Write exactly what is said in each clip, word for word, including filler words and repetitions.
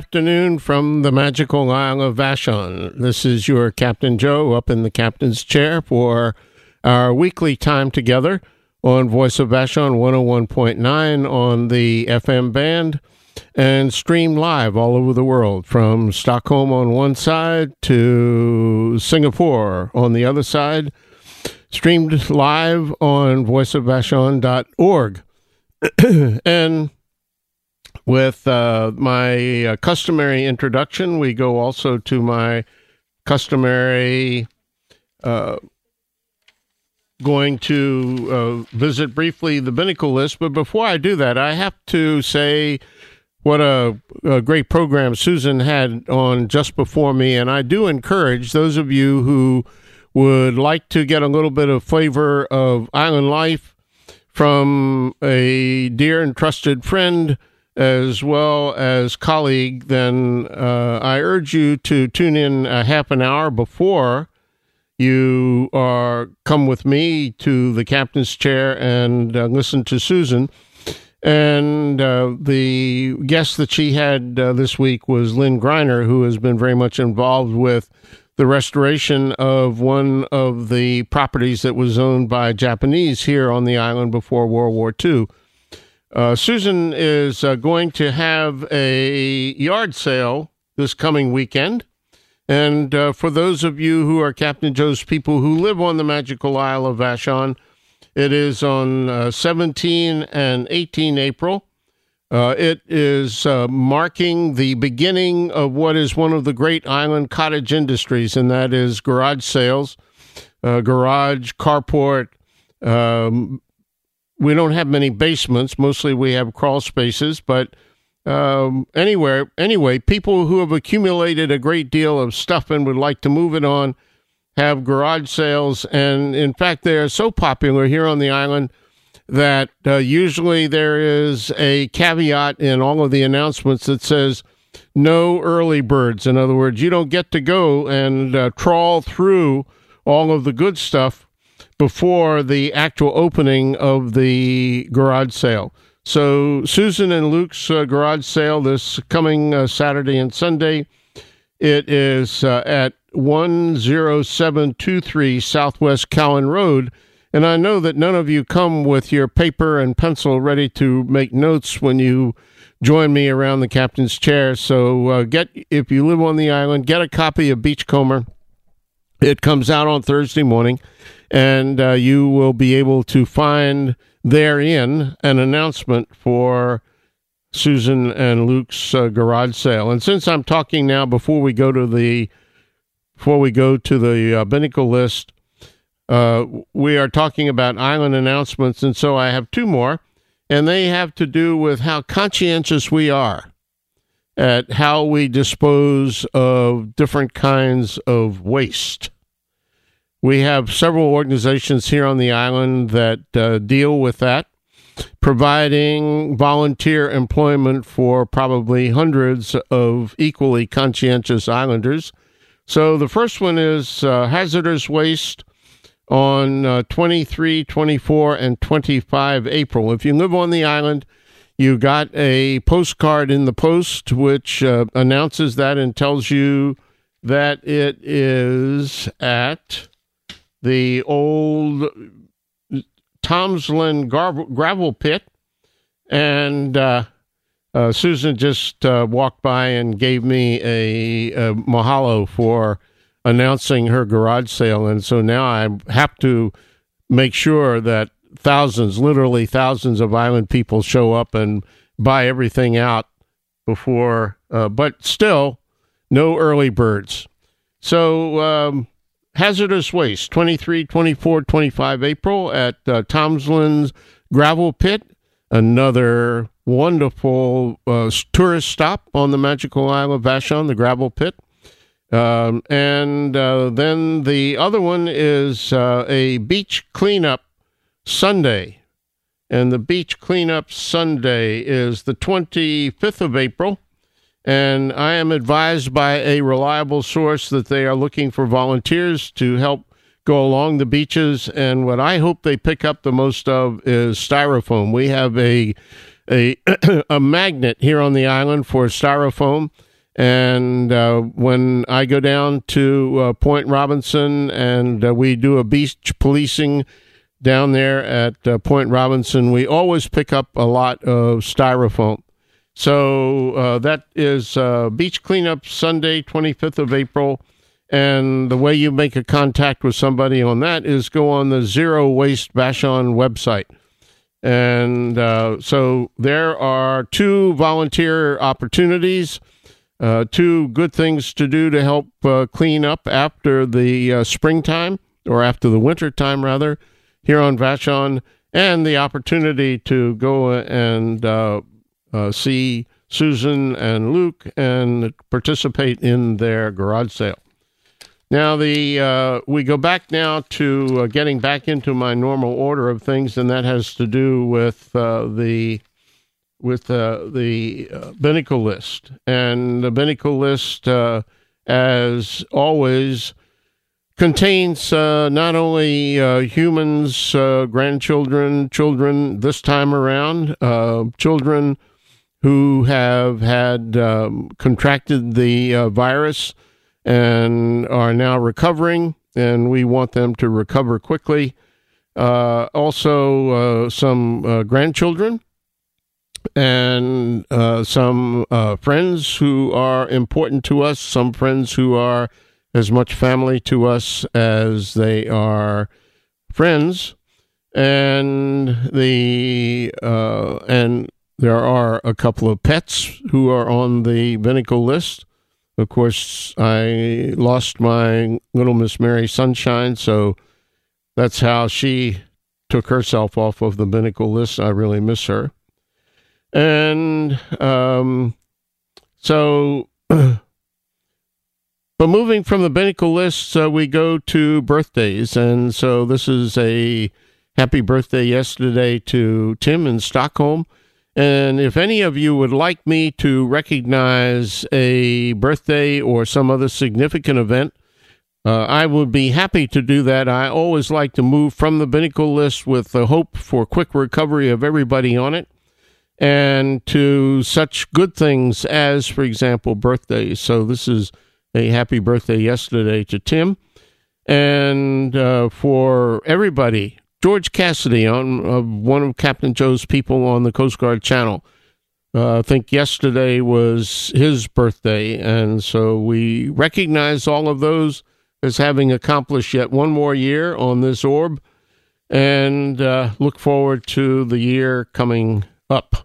afternoon from the magical Isle of Vashon. This is your Captain Joe up in the captain's chair for our weekly time together on Voice of Vashon one oh one point nine on the F M band and stream live all over the world from Stockholm on one side to Singapore on the other side. Streamed live on voice of vashon dot org. And with uh, my uh, customary introduction, we go also to my customary uh, going to uh, visit briefly the Binnacle list. But before I do that, I have to say what a, a great program Susan had on just before me. And I do encourage those of you who would like to get a little bit of flavor of island life from a dear and trusted friend as well as colleague, then uh, I urge you to tune in a half an hour before you are come with me to the captain's chair and uh, listen to Susan. And uh, the guest that she had uh, this week was Lynn Greiner, who has been very much involved with the restoration of one of the properties that was owned by Japanese here on the island before World War Two. Uh, Susan is uh, going to have a yard sale this coming weekend. And uh, for those of you who are Captain Joe's people who live on the magical Isle of Vashon, it is on uh, seventeen and eighteen April. Uh, it is uh, marking the beginning of what is one of the great island cottage industries, and that is garage sales, uh, garage, carport. Um, we don't have many basements. Mostly we have crawl spaces, but um, anywhere, anyway, people who have accumulated a great deal of stuff and would like to move it on have garage sales. And in fact, they are so popular here on the island that uh, usually there is a caveat in all of the announcements that says no early birds. In other words, you don't get to go and uh, trawl through all of the good stuff before the actual opening of the garage sale. So Susan and Luke's uh, garage sale this coming uh, Saturday and Sunday, it is uh, at one oh seven two three Southwest Cowan Road. And I know that none of you come with your paper and pencil ready to make notes when you join me around the captain's chair. So uh, get, if you live on the island, get a copy of Beachcomber. It comes out on Thursday morning, and uh, you will be able to find therein an announcement for Susan and Luke's uh, garage sale. And since I'm talking now, before we go to the before we go to the uh, Binnacle list, uh, we are talking about island announcements, and so I have two more, and they have to do with how conscientious we are at how we dispose of different kinds of waste. We have several organizations here on the island that uh, deal with that, providing volunteer employment for probably hundreds of equally conscientious islanders. So the first one is uh, hazardous waste on uh, twenty-three, twenty-four, and twenty-five April. If you live on the island, you got a postcard in the post which uh, announces that and tells you that it is at the old Tomsland Gar- gravel pit. And uh, uh, Susan just uh, walked by and gave me a, a mahalo for announcing her garage sale. And so now I have to make sure that thousands, literally thousands of island people show up and buy everything out before, uh, but still no early birds. So um, hazardous waste, twenty-three, twenty-four, twenty-five April at uh, Tomsland's Gravel Pit, another wonderful uh, tourist stop on the magical Isle of Vashon, the Gravel Pit. Um, and uh, then the other one is uh, a beach cleanup Sunday, and the beach cleanup Sunday is the twenty-fifth of April, and I am advised by a reliable source that they are looking for volunteers to help go along the beaches, and what I hope they pick up the most of is styrofoam. We have a a, a magnet here on the island for styrofoam, And uh, when I go down to uh, Point Robinson and uh, we do a beach policing down there at uh, Point Robinson, we always pick up a lot of styrofoam. So uh, that is uh, Beach Cleanup Sunday, twenty-fifth of April. And the way you make a contact with somebody on that is go on the Zero Waste Vashon website. And uh, so there are two volunteer opportunities, uh, two good things to do to help uh, clean up after the uh, springtime, or after the winter time, rather, here on Vashon, and the opportunity to go and uh, uh, see Susan and Luke and participate in their garage sale. Now, the uh, we go back now to uh, getting back into my normal order of things, and that has to do with uh, the with uh, the uh, Binnacle list. And the Binnacle list, uh, as always, contains uh, not only uh, humans, uh, grandchildren, children this time around, uh, children who have had um, contracted the uh, virus and are now recovering, and we want them to recover quickly. Uh, also, uh, some uh, grandchildren and uh, some uh, friends who are important to us, some friends who are as much family to us as they are friends, and the uh, and there are a couple of pets who are on the Binnacle list. Of course, I lost my little Miss Mary Sunshine, so that's how she took herself off of the Binnacle list. I really miss her. And um, so, but moving from the Binnacle list, uh, we go to birthdays. And so this is a happy birthday yesterday to Tim in Stockholm. And if any of you would like me to recognize a birthday or some other significant event, uh, I would be happy to do that. I always like to move from the Binnacle list with the hope for quick recovery of everybody on it, and to such good things as, for example, birthdays. So this is a happy birthday yesterday to Tim. And uh, for everybody, George Cassidy, on uh, one of Captain Joe's people on the Coast Guard Channel. Uh, I think yesterday was his birthday, and so we recognize all of those as having accomplished yet one more year on this orb, and uh, look forward to the year coming up.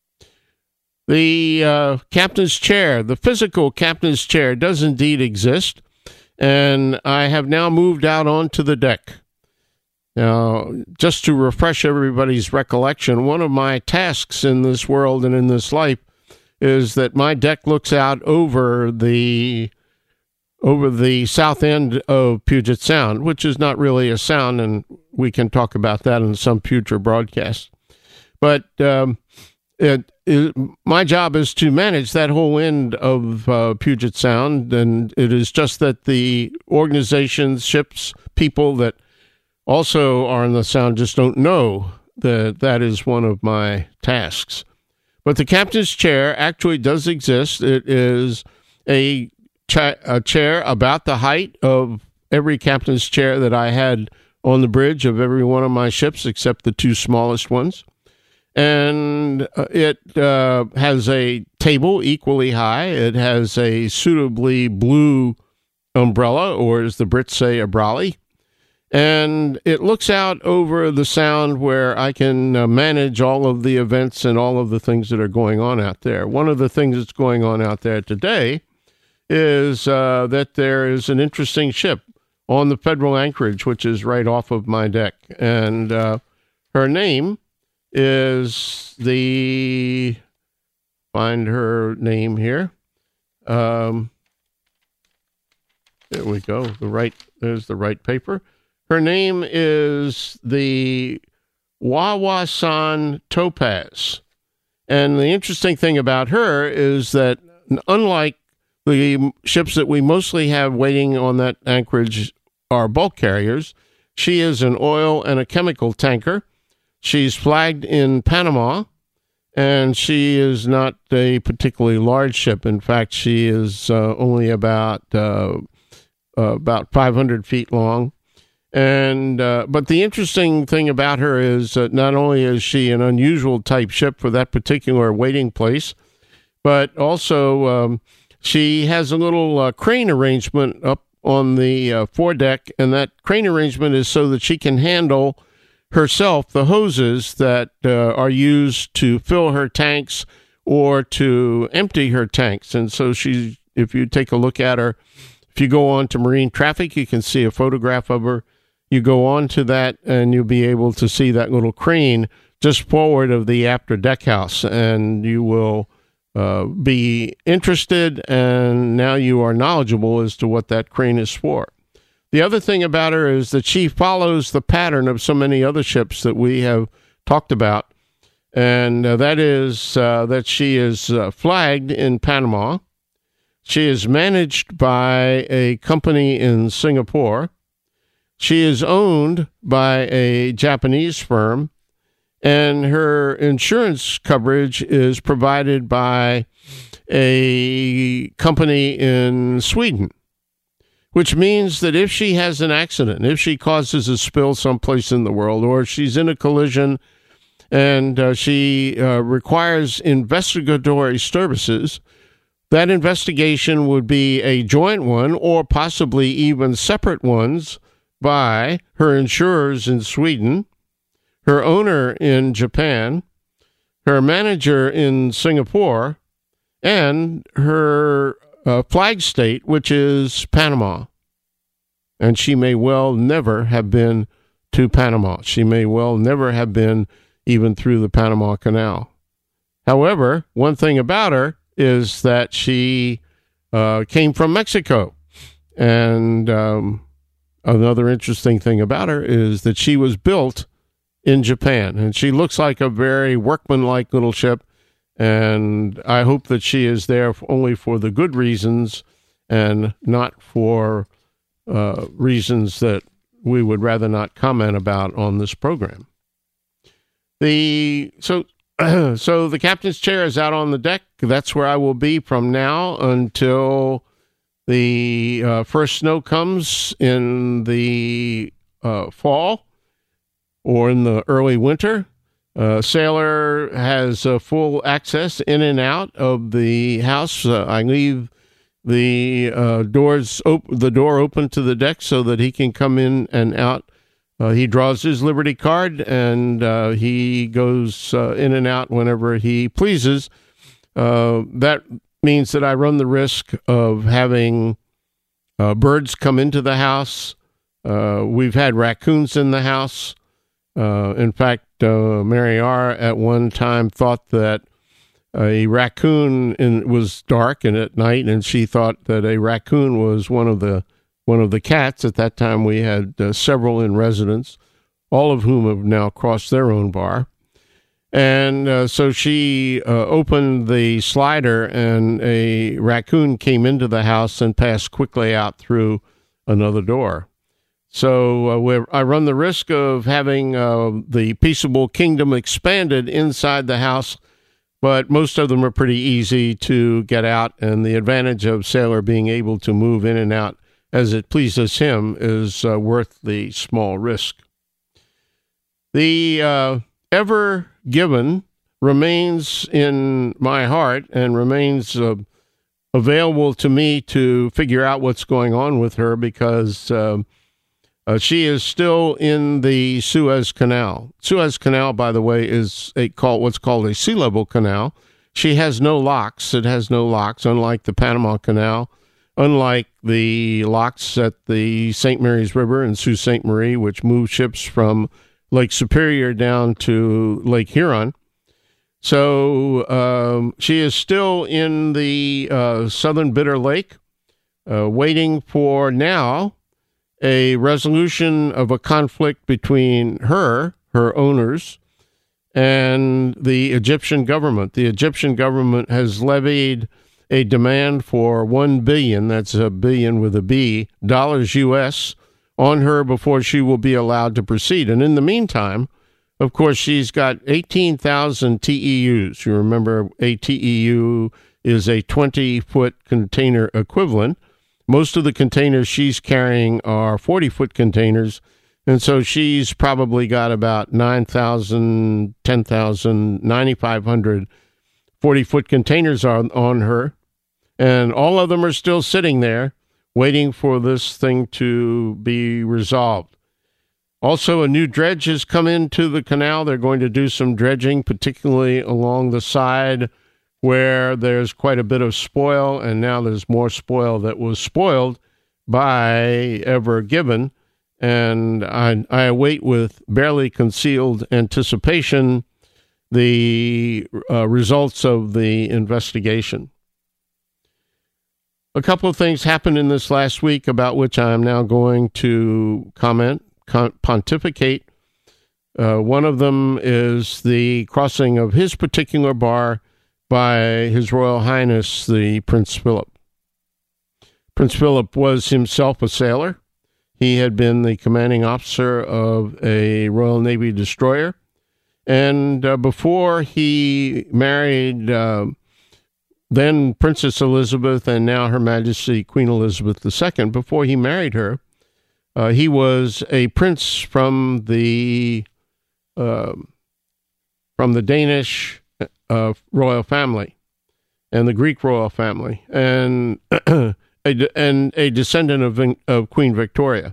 The uh, captain's chair, the physical captain's chair, does indeed exist, and I have now moved out onto the deck. Now, just to refresh everybody's recollection, one of my tasks in this world and in this life is that my deck looks out over the over the south end of Puget Sound, which is not really a sound, and we can talk about that in some future broadcast. But um, it, it, my job is to manage that whole end of uh, Puget Sound, and it is just that the organizations, ships, people that also are in the Sound just don't know that that is one of my tasks. But the captain's chair actually does exist. It is a, cha- a chair about the height of every captain's chair that I had on the bridge of every one of my ships, except the two smallest ones. And uh, it uh, has a table equally high. It has a suitably blue umbrella, or as the Brits say, a brolly. And it looks out over the Sound where I can uh, manage all of the events and all of the things that are going on out there. One of the things that's going on out there today is uh, that there is an interesting ship on the Federal Anchorage, which is right off of my deck. And uh, her name is the, find her name here. Um, there we go. The right, there's the right paper. Her name is the Wawasan Topaz. And the interesting thing about her is that, unlike the ships that we mostly have waiting on that anchorage are bulk carriers, she is an oil and a chemical tanker. She's flagged in Panama, and she is not a particularly large ship. In fact, she is uh, only about uh, uh, about five hundred feet long. And uh, but the interesting thing about her is that not only is she an unusual type ship for that particular waiting place, but also um, she has a little uh, crane arrangement up on the uh, foredeck, and that crane arrangement is so that she can handle herself the hoses that uh, are used to fill her tanks or to empty her tanks. And so she, if you take a look at her, if you go on to Marine Traffic, you can see a photograph of her. You go on to that and you'll be able to see that little crane just forward of the after deck house, and you will uh, be interested, and now you are knowledgeable as to what that crane is for. The other thing about her is that she follows the pattern of so many other ships that we have talked about, and uh, that is uh, that she is uh, flagged in Panama. She is managed by a company in Singapore. She is owned by a Japanese firm, and her insurance coverage is provided by a company in Sweden, which means that if she has an accident, if she causes a spill someplace in the world, or she's in a collision and uh, she uh, requires investigatory services, that investigation would be a joint one or possibly even separate ones by her insurers in Sweden, her owner in Japan, her manager in Singapore, and her uh, flag state, which is Panama. And she may well never have been to Panama. She may well never have been even through the Panama Canal. However, one thing about her is that she uh, came from Mexico. And um, another interesting thing about her is that she was built in Japan, and she looks like a very workmanlike little ship, and I hope that she is there only for the good reasons and not for uh, reasons that we would rather not comment about on this program. The so so the captain's chair is out on the deck. That's where I will be from now until the uh, first snow comes in the uh, fall or in the early winter. Uh, Sailor has uh, full access in and out of the house. Uh, I leave the uh, doors op- the door open to the deck so that he can come in and out. Uh, he draws his Liberty card, and uh, he goes uh, in and out whenever he pleases. Uh, that means that I run the risk of having uh, birds come into the house. Uh, we've had raccoons in the house. Uh, in fact, uh, Mary R. at one time thought that a raccoon in, was dark and at night, and she thought that a raccoon was one of the one of the cats. At that time, we had uh, several in residence, all of whom have now crossed their own bar. And uh, so she uh, opened the slider, and a raccoon came into the house and passed quickly out through another door. So uh, we're, I run the risk of having uh, the peaceable kingdom expanded inside the house, but most of them are pretty easy to get out, and the advantage of Sailor being able to move in and out as it pleases him is uh, worth the small risk. The uh, Ever Given remains in my heart and remains uh, available to me to figure out what's going on with her, because uh, uh, she is still in the Suez Canal. Suez Canal, by the way, is a call, what's called a sea level canal. She has no locks. It has no locks, unlike the Panama Canal, unlike the locks at the Saint Mary's River in Sault Ste. Marie, which move ships from Lake Superior down to Lake Huron. So um, she is still in the uh, southern Bitter Lake, uh, waiting for now a resolution of a conflict between her, her owners, and the Egyptian government. The Egyptian government has levied a demand for one billion, that's a billion with a B, dollars U S on her before she will be allowed to proceed. And in the meantime, Of course, she's got eighteen thousand T E Us. You remember a T E U is a twenty-foot container equivalent. Most of the containers she's carrying are forty-foot containers, and so she's probably got about nine thousand, ten thousand, ninety-five hundred forty-foot containers on, on her, and all of them are still sitting there waiting for this thing to be resolved. Also, a new dredge has come into the canal. They're going to do some dredging, particularly along the side where there's quite a bit of spoil, and now there's more spoil that was spoiled by Ever Given. And I, I await with barely concealed anticipation the uh, results of the investigation. A couple of things happened in this last week about which I am now going to comment. Pontificate. Uh, one of them is the crossing of his particular bar by His Royal Highness, the Prince Philip. Prince Philip was himself a sailor. He had been the commanding officer of a Royal Navy destroyer. And uh, before he married uh, then Princess Elizabeth and now Her Majesty Queen Elizabeth the Second, before he married her, Uh, he was a prince from the uh, from the Danish uh, royal family and the Greek royal family, and a, and a descendant of of Queen Victoria.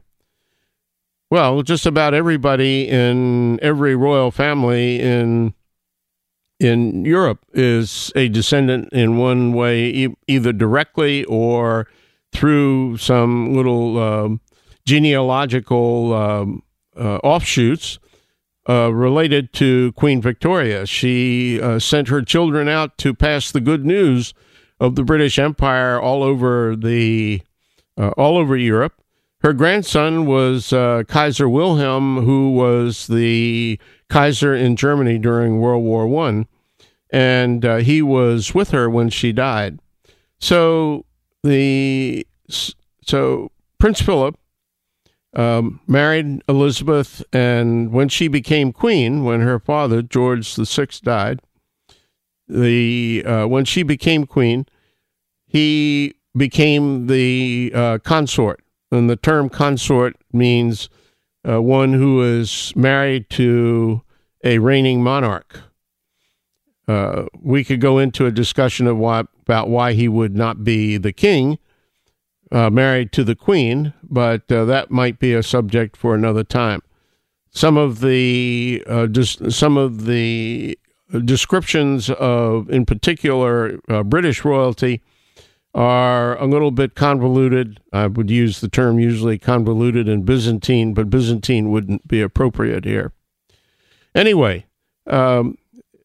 Well, just about everybody in every royal family in in Europe is a descendant in one way, e- either directly or through some little Uh, genealogical um, uh, offshoots uh, related to Queen Victoria. She uh, sent her children out to pass the good news of the British Empire all over the uh, all over Europe. Her grandson was uh, Kaiser Wilhelm, who was the Kaiser in Germany during World War One, and uh, he was with her when she died. So the so Prince Philip Um, married Elizabeth, and when she became queen, when her father, George the Sixth, died, the uh, when she became queen, he became the uh, consort. And the term consort means uh, one who is married to a reigning monarch. Uh, we could go into a discussion of why, about why he would not be the king, Uh, married to the queen, but uh, that might be a subject for another time. Some of the uh, dis- some of the descriptions of, in particular, uh, British royalty are a little bit convoluted. I would use the term usually convoluted and Byzantine, but Byzantine wouldn't be appropriate here. Anyway, um,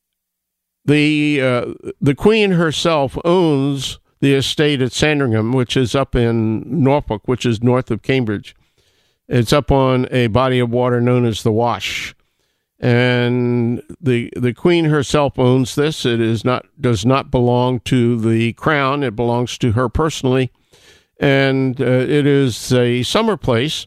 the uh, the queen herself owns the estate at Sandringham, which is up in Norfolk, which is north of Cambridge. It's up on a body of water known as the Wash. And the the Queen herself owns this. It is not does not belong to the Crown. It belongs to her personally. And uh, it is a summer place.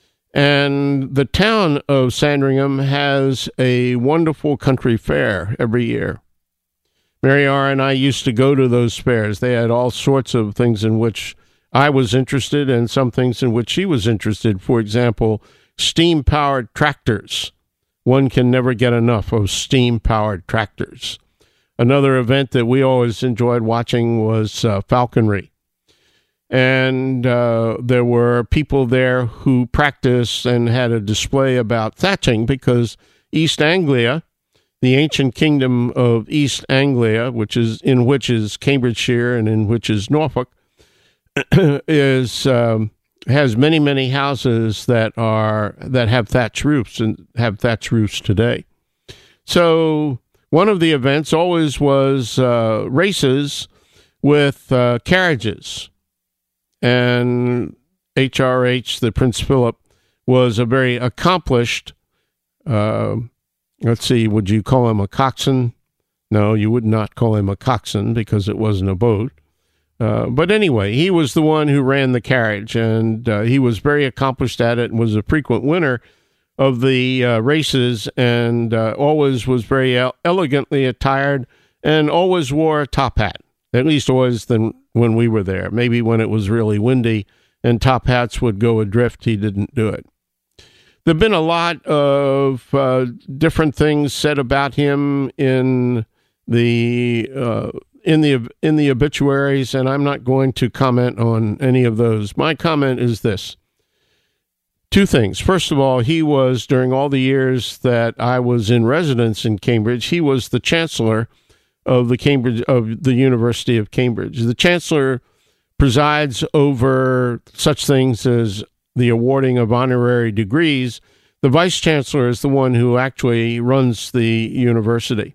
And the town of Sandringham has a wonderful country fair every year. Mary R. and I used to go to those fairs. They had all sorts of things in which I was interested and some things in which she was interested. For example, steam-powered tractors. One can never get enough of steam-powered tractors. Another event that we always enjoyed watching was uh, falconry. And uh, there were people there who practiced and had a display about thatching because East Anglia, the ancient kingdom of East Anglia, which is in which is Cambridgeshire and in which is Norfolk, is um, has many many houses that are that have thatched roofs and have thatched roofs today. So one of the events always was uh, races with uh, carriages, and H R H, the Prince Philip, was a very accomplished. Uh, Let's see, would you call him a coxswain? No, you would not call him a coxswain because it wasn't a boat. Uh, but anyway, he was the one who ran the carriage, and uh, he was very accomplished at it and was a frequent winner of the uh, races, and uh, always was very el- elegantly attired, and always wore a top hat. At least always than when we were there. Maybe when it was really windy and top hats would go adrift, he didn't do it. There have been a lot of uh, different things said about him in the uh, in the in the obituaries, and I'm not going to comment on any of those. My comment is this. Two things. First of all, he was, during all the years that I was in residence in Cambridge, he was the chancellor of the Cambridge of the University of Cambridge. The chancellor presides over such things as the awarding of honorary degrees. The vice chancellor is the one who actually runs the university.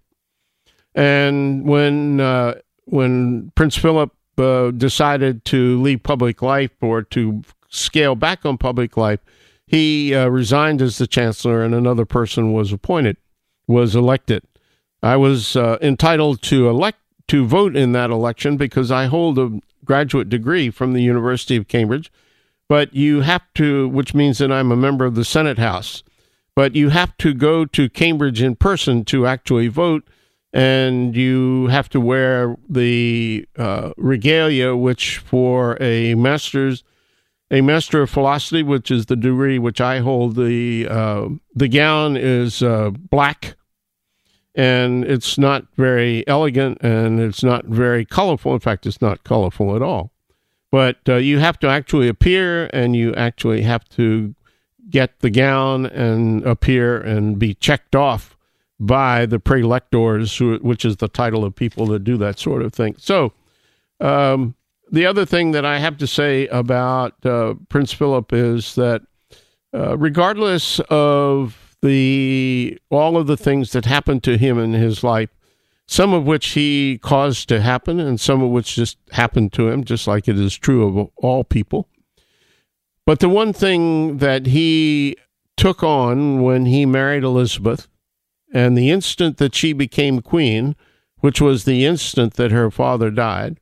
And when uh, when Prince Philip uh, decided to leave public life or to scale back on public life, he uh, resigned as the chancellor, and another person was appointed, was elected. I was uh, entitled to elect to vote in that election because I hold a graduate degree from the University of Cambridge, but you have to, which means that I'm a member of the Senate House, but you have to go to Cambridge in person to actually vote, and you have to wear the uh, regalia, which for a master's, a Master of Philosophy, which is the degree which I hold, the uh, the gown is uh, black. And it's not very elegant, and it's not very colorful. In fact, it's not colorful at all. But uh, you have to actually appear, and you actually have to get the gown and appear and be checked off by the prelectors, who, which is the title of people that do that sort of thing. So um, the other thing that I have to say about uh, Prince Philip is that uh, regardless of the all of the things that happened to him in his life, some of which he caused to happen and some of which just happened to him, just like it is true of all people. But the one thing that he took on when he married Elizabeth, and the instant that she became queen, which was the instant that her father died,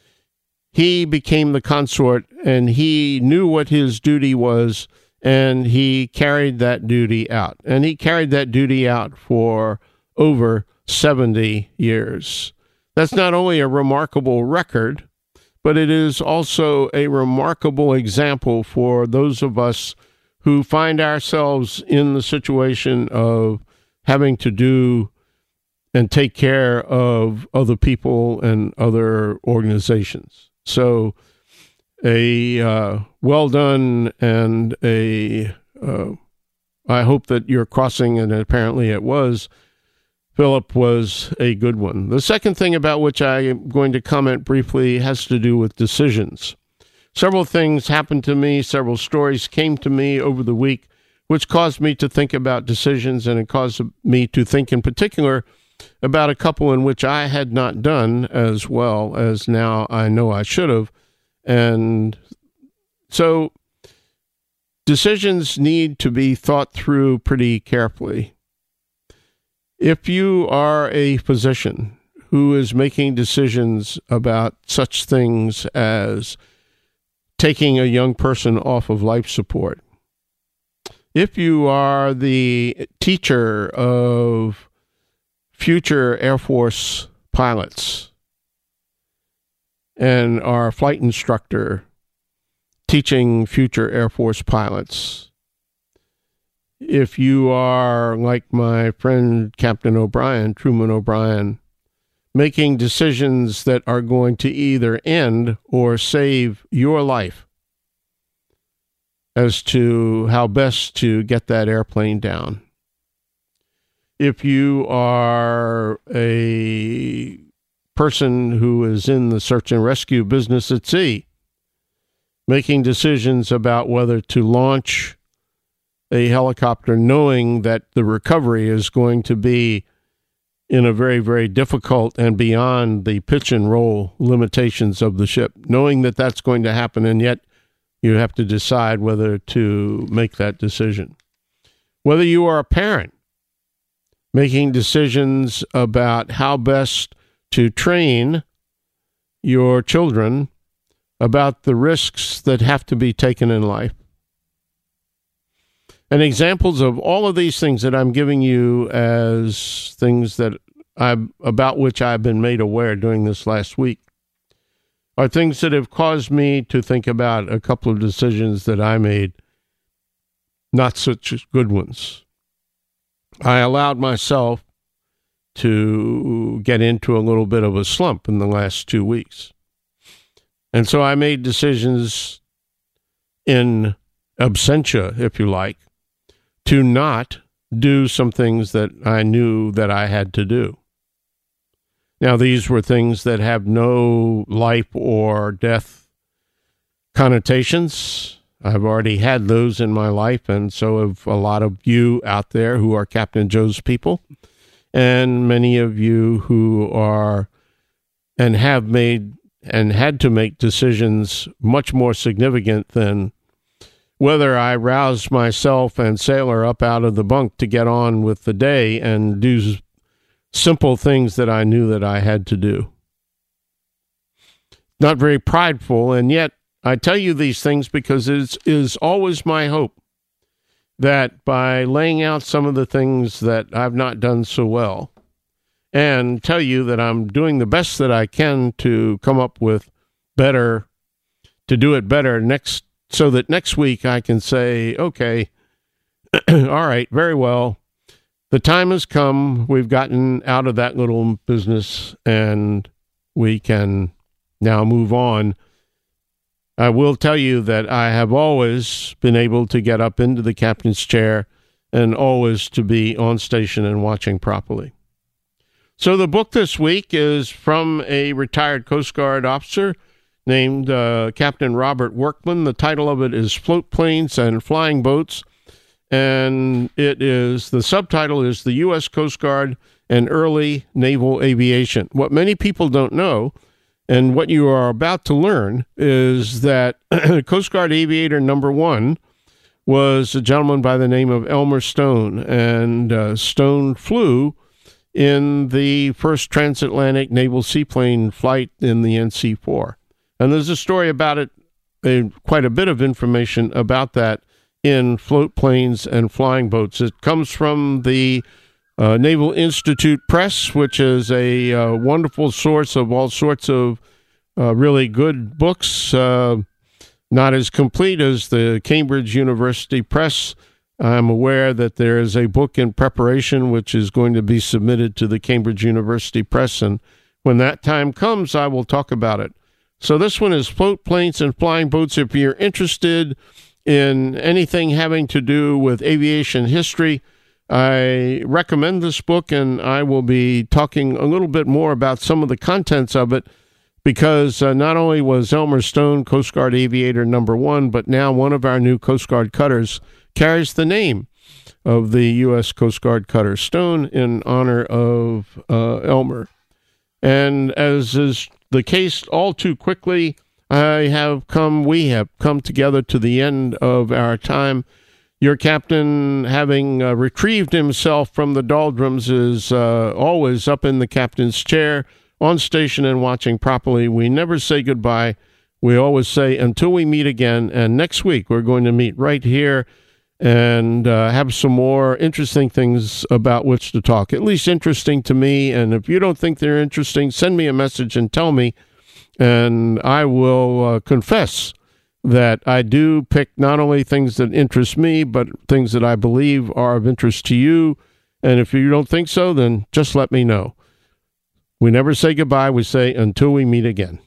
he became the consort, and he knew what his duty was, and he carried that duty out. And he carried that duty out for over seventy years. That's not only a remarkable record, but it is also a remarkable example for those of us who find ourselves in the situation of having to do and take care of other people and other organizations. So a uh, well done, and a uh, I hope that your crossing, and apparently it was, Philip, was a good one. The second thing about which I am going to comment briefly has to do with decisions. Several things happened to me, several stories came to me over the week, which caused me to think about decisions, and it caused me to think in particular about a couple in which I had not done as well as now I know I should have. And so decisions need to be thought through pretty carefully. If you are a physician who is making decisions about such things as taking a young person off of life support, if you are the teacher of future Air Force pilots and our flight instructor teaching future Air Force pilots, if you are, like my friend Captain O'Brien, Truman O'Brien, making decisions that are going to either end or save your life as to how best to get that airplane down. If you are a person who is in the search and rescue business at sea, making decisions about whether to launch a helicopter knowing that the recovery is going to be in a very, very difficult and beyond the pitch and roll limitations of the ship, knowing that that's going to happen, and yet you have to decide whether to make that decision. Whether you are a parent, making decisions about how best to train your children about the risks that have to be taken in life. And examples of all of these things that I'm giving you as things that I about which I've been made aware during this last week are things that have caused me to think about a couple of decisions that I made, not such good ones. I allowed myself to get into a little bit of a slump in the last two weeks. And so I made decisions in absentia, if you like, to not do some things that I knew that I had to do. Now, these were things that have no life or death connotations. I've already had those in my life, and so have a lot of you out there who are Captain Joe's people, and many of you who are and have made and had to make decisions much more significant than whether I roused myself and Sailor up out of the bunk to get on with the day and do simple things that I knew that I had to do. Not very prideful, and yet I tell you these things because it is always my hope that by laying out some of the things that I've not done so well, and tell you that I'm doing the best that I can to come up with better, to do it better next, so that next week I can say, okay, all right, very well. The time has come. We've gotten out of that little business and we can now move on. I will tell you that I have always been able to get up into the captain's chair and always to be on station and watching properly. So the book this week is from a retired Coast Guard officer named uh, Captain Robert Workman. The title of it is Float Planes and Flying Boats. And it is, the subtitle is The U S Coast Guard and Early Naval Aviation. What many people don't know, and what you are about to learn, is that Coast Guard Aviator number one was a gentleman by the name of Elmer Stone, and uh, Stone flew in the first transatlantic naval seaplane flight in the N C four. And there's a story about it, uh, quite a bit of information about that in Float Planes and Flying Boats. It comes from the uh, Naval Institute Press, which is a uh, wonderful source of all sorts of uh, really good books, uh, not as complete as the Cambridge University Press. I'm aware that there is a book in preparation which is going to be submitted to the Cambridge University Press, and when that time comes, I will talk about it. So this one is Float Planes and Flying Boats. If you're interested in anything having to do with aviation history, I recommend this book, and I will be talking a little bit more about some of the contents of it, because uh, not only was Elmer Stone Coast Guard Aviator number one, but now one of our new Coast Guard cutters carries the name of the U S Coast Guard cutter Stone in honor of uh, Elmer. And as is the case all too quickly, I have come, we have come together to the end of our time. Your captain, having uh, retrieved himself from the doldrums, is uh, always up in the captain's chair, on station and watching properly. We never say goodbye. We always say until we meet again. And next week, we're going to meet right here and uh, have some more interesting things about which to talk, at least interesting to me. And if you don't think they're interesting, send me a message and tell me. And I will uh, confess that I do pick not only things that interest me, but things that I believe are of interest to you. And if you don't think so, then just let me know. We never say goodbye. We say until we meet again.